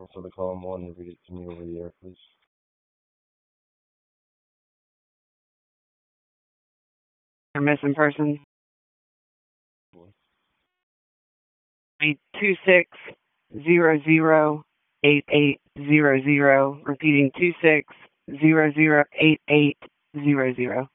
for the column one and read it to me over the air, please. Your missing person. 26008800. Repeating 26008800.